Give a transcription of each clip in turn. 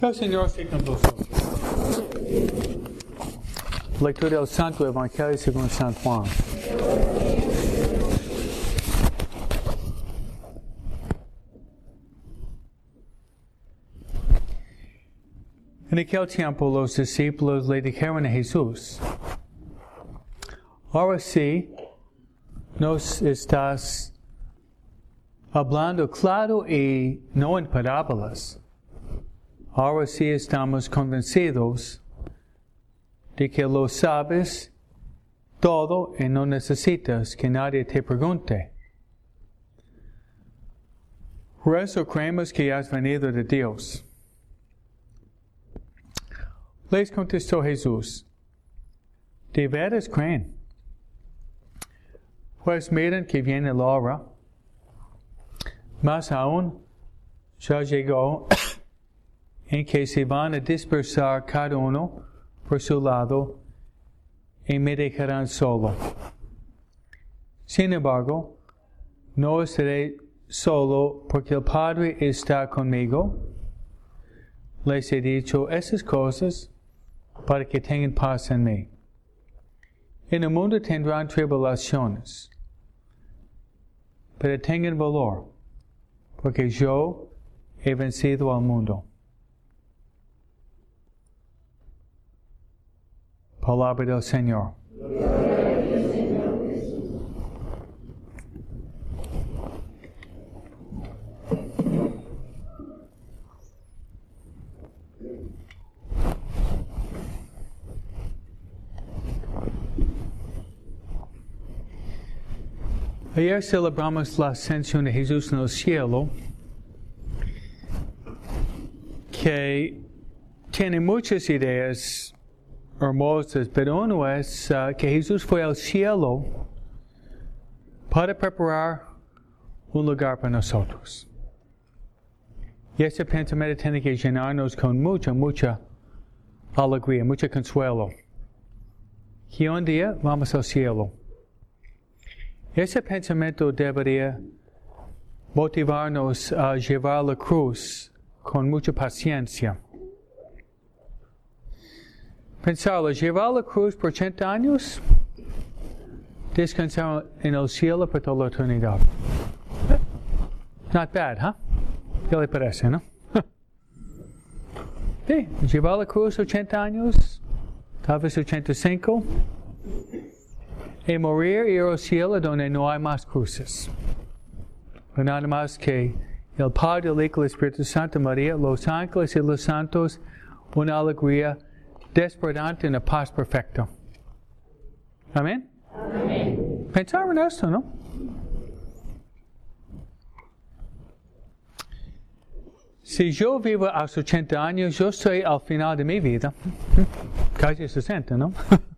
El Señor esté con vosotros. Lectura del Santo Evangelio según San Juan. En aquel tiempo los discípulos le dijeron a Jesús: ahora sí nos estás hablando claro y no en parábolas. Ahora sí estamos convencidos de que lo sabes todo y no necesitas que nadie te pregunte. Por eso creemos que has venido de Dios. Les contestó Jesús: ¿de veras creen? Pues miren que viene la hora, más aún ya llegó, en que se van a dispersar cada uno por su lado y me dejarán solo. Sin embargo, no estaré solo porque el Padre está conmigo. Les he dicho esas cosas para que tengan paz en mí. En el mundo tendrán tribulaciones, pero tengan valor, porque yo he vencido al mundo. Palabra del Señor. Ayer celebramos la ascensión de Jesús en el cielo, que tiene muchas ideas hermosas, pero uno es que Jesús fue al cielo para preparar un lugar para nosotros. Y ese pensamiento tiene que llenarnos con mucha alegría, mucho consuelo. Que un día vamos al cielo. Ese pensamiento debería motivarnos a llevar la cruz con mucha paciencia. Pensarlo, llevar la cruz por 80 años, descansar en el cielo por toda la eternidad. Not bad, ¿huh? ¿Qué le parece, no? Sí, llevar la cruz 80 años, tal vez 85, y morir y ir al cielo donde no hay más cruces. No nada más que el Padre, el Hijo y el Espíritu Santo, María, los ángeles y los santos, una alegría desbordante en la paz perfecta. Amén. Amén. Pensar en esto, ¿no? Si yo vivo a los 80 años, yo estoy al final de mi vida. Casi 60, ¿no?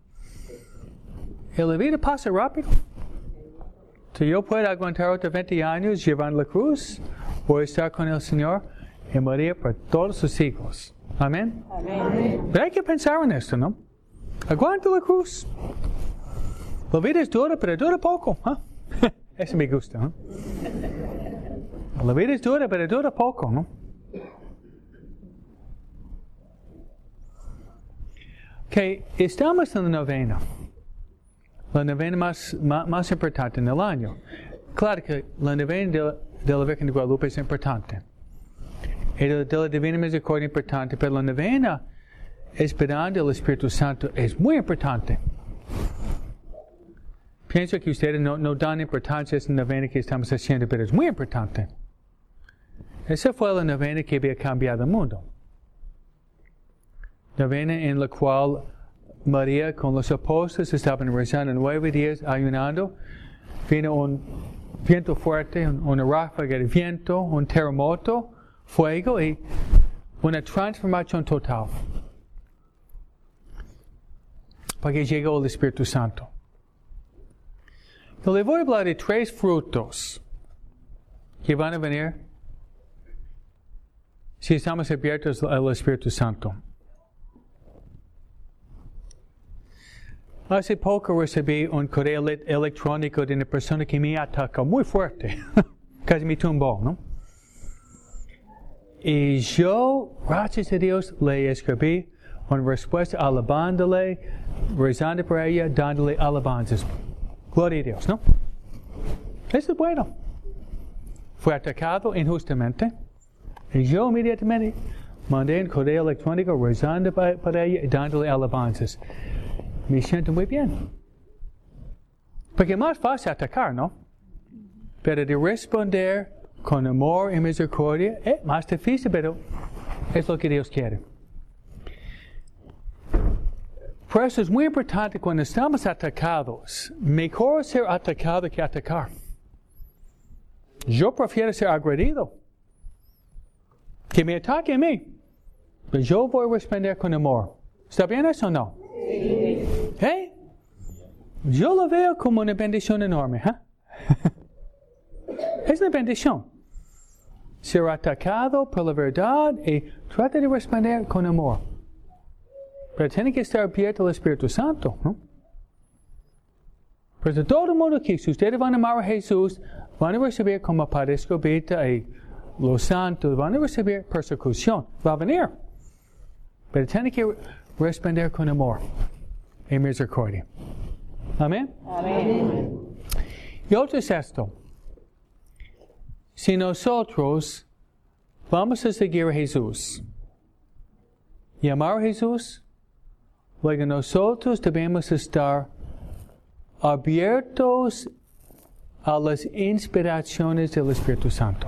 Y la vida pasa rápido. Si yo puedo aguantar otros 20 años llevando la cruz, voy a estar con el Señor y morir por todos sus siglos. Amén. Amén. Pero hay que pensar en esto, ¿no? Aguanta la cruz. La vida es dura, pero dura poco. ¿Eh? Eso me gusta. La vida es dura, pero dura poco, ¿no? Ok, estamos en la novena. La novena más importante en el año. Claro que la novena de la Virgen de Guadalupe es importante. Y de la Divina Misericordia es importante, pero la novena esperando el Espíritu Santo es muy importante. Pienso que ustedes no dan importancia a esa novena que estamos haciendo, pero es muy importante. Esa fue la novena que había cambiado el mundo. Novena en la cual María con los apóstoles estaban rezando 9 días ayunando. Vino un viento fuerte, una ráfaga de viento, un terremoto, fuego y una transformación total. Porque llegó el Espíritu Santo. Yo le voy a hablar de 3 frutos que van a venir si estamos abiertos al Espíritu Santo. Hace poco recibí un correo electrónico de una persona que me atacó muy fuerte. Casi me tumbó, ¿no? Y yo, gracias a Dios, le escribí una respuesta alabándole, rezando por ella, dándole alabanzas. Gloria a Dios, ¿no? Eso es bueno. Fue atacado injustamente. Y yo inmediatamente mandé un correo electrónico rezando para ella y dándole alabanzas. Me siento muy bien. Porque es más fácil atacar, ¿no? Pero de responder con amor y misericordia es más difícil, pero es lo que Dios quiere. Por eso es muy importante cuando estamos atacados, mejor ser atacado que atacar. Yo prefiero ser agredido. Que me ataque a mí. Pero yo voy a responder con amor. ¿Está bien eso o no? Sí. ¿Eh? Yo lo veo como una bendición enorme. Es una bendición. Ser atacado por la verdad y trata de responder con amor. Pero tiene que estar abierto al Espíritu Santo, ¿no? Pero todo el mundo aquí, si ustedes van a amar a Jesús, van a recibir como Padre Escobita y los santos, van a recibir persecución. Va a venir. Pero tiene que responder con amor y misericordia. Amén. Amén. Y otro es esto. Si nosotros vamos a seguir a Jesús y amar a Jesús, luego nosotros debemos estar abiertos a las inspiraciones del Espíritu Santo.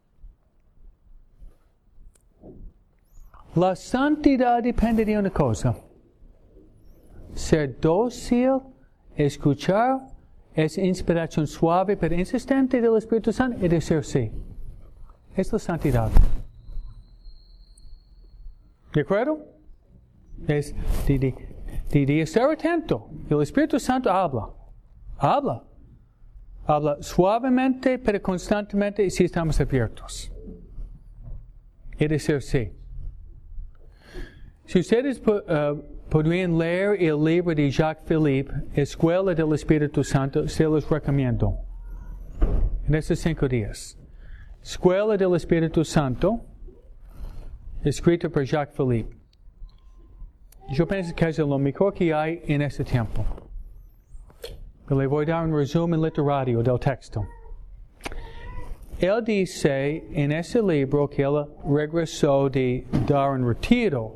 La santidad depende de una cosa. Ser dócil, escuchar esa inspiración suave pero insistente del Espíritu Santo y decir sí. Es la santidad. ¿De acuerdo? Es de estar atento. El Espíritu Santo habla. Habla suavemente pero constantemente si estamos abiertos. Y decir sí. Si ustedes podrían leer el libro de Jacques Philippe, Escuela del Espíritu Santo, se los recomiendo. En estos 5 días. Escuela del Espíritu Santo, escrito por Jacques Philippe. Yo pienso que es lo mejor que hay en este tiempo. Le voy a dar un resumen literario del texto. Él dice en ese libro que él regresó de dar un retiro.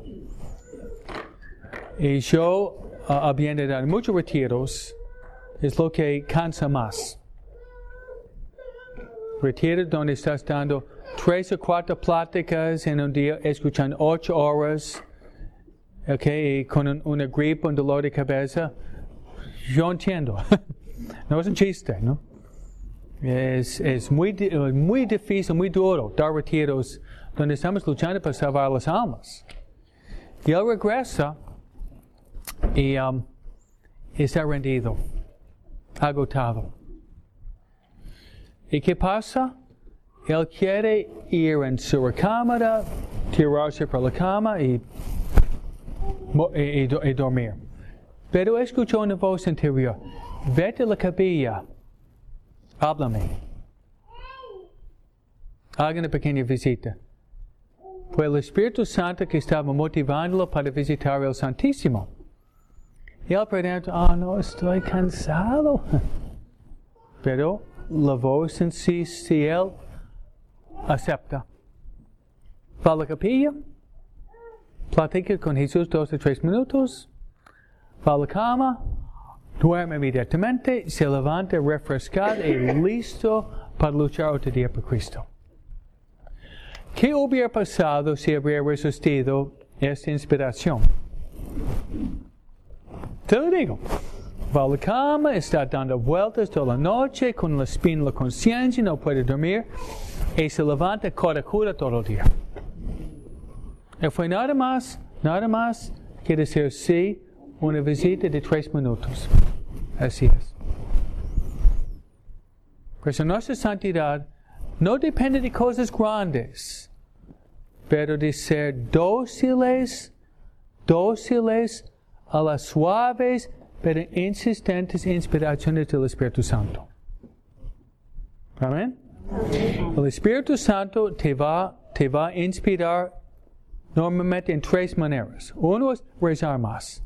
Y yo, habiendo dado muchos retiros, es lo que cansa más. Retiro donde estás dando 3 o 4 pláticas en un día, escuchando 8 horas, y con una gripe, un dolor de cabeza. Yo entiendo. No es un chiste, ¿no? Es muy difícil, muy duro dar retiros donde estamos luchando para salvar las almas. Y él regresa y está rendido, agotado. ¿Y qué pasa? Él quiere ir en su recámara, tirarse por la cama y dormir. Pero escuchó una voz interior. Vete a la capilla. Háblame. Haga una pequeña visita. Fue el Espíritu Santo que estaba motivándolo para visitar el Santísimo. Y él pregunta, no, estoy cansado. Pero la voz en sí, si él acepta. Va a la capilla, platica con Jesús 2 o 3 minutos, va a la cama, duerme inmediatamente, se levanta refrescado y listo para luchar otro día por Cristo. ¿Qué hubiera pasado si hubiera resistido esta inspiración? Te lo digo. Va a la cama, está dando vueltas toda la noche, con la espina la conciencia, no puede dormir, y se levanta corajuda todo el día. Y fue nada más que decir sí, una visita de 3 minutos. Así es. Pues nuestra santidad no depende de cosas grandes, pero de ser dóciles a las suaves pero insistentes inspiraciones del Espíritu Santo. Amén. El Espíritu Santo te va te va a inspirar normalmente en 3 maneras. Uno es rezar más.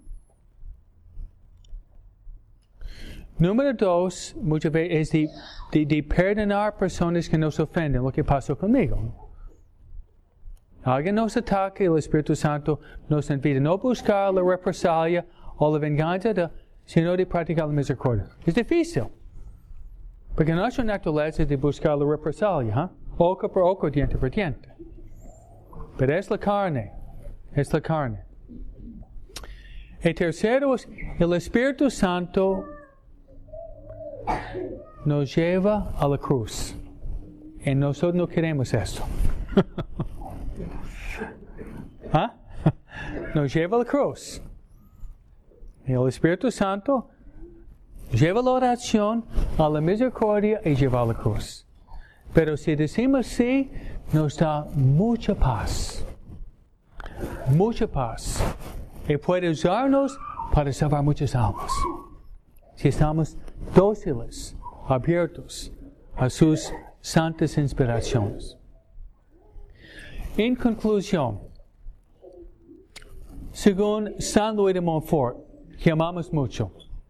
Número 2, muchas veces es de perdonar personas que nos ofenden, lo que pasó conmigo. Alguien nos ataca y el Espíritu Santo nos invita a no buscar la represalia o la venganza, sino de practicar la misericordia. Es difícil, porque nuestra naturaleza es de buscar la represalia, ojo por ojo, diente por diente. Pero es la carne. El tercero es el Espíritu Santo nos lleva a la cruz. Y nosotros no queremos esto. Nos lleva a la cruz. Y el Espíritu Santo lleva la oración a la misericordia y lleva a la cruz. Pero si decimos sí, nos da mucha paz. Mucha paz. Y puede usarnos para salvar muchas almas. Si estamos dóciles, abiertos a sus santas inspiraciones. En conclusión, según San Luis de Montfort, que amamos mucho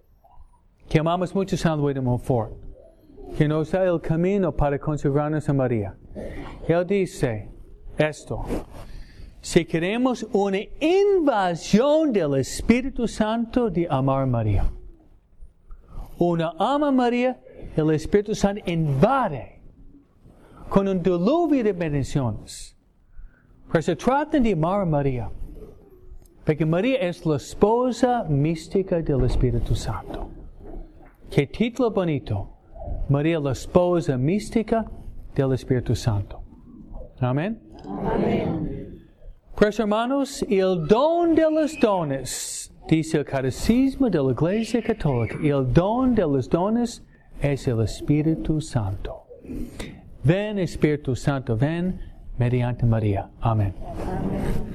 San Luis de Montfort, que nos da el camino para consagrarnos a María. Él dice esto: si queremos una invasión del Espíritu Santo de amar a María, una ama a María, el Espíritu Santo invade con un diluvio de bendiciones. Pero se trata de amar a María, porque María es la esposa mística del Espíritu Santo. Qué título bonito. María, la esposa mística del Espíritu Santo. Amén. Amén. Pues hermanos, el don de los dones, dice el Catecismo de la Iglesia Católica, el don de los dones es el Espíritu Santo. Ven, Espíritu Santo, ven mediante María. Amén. Amén.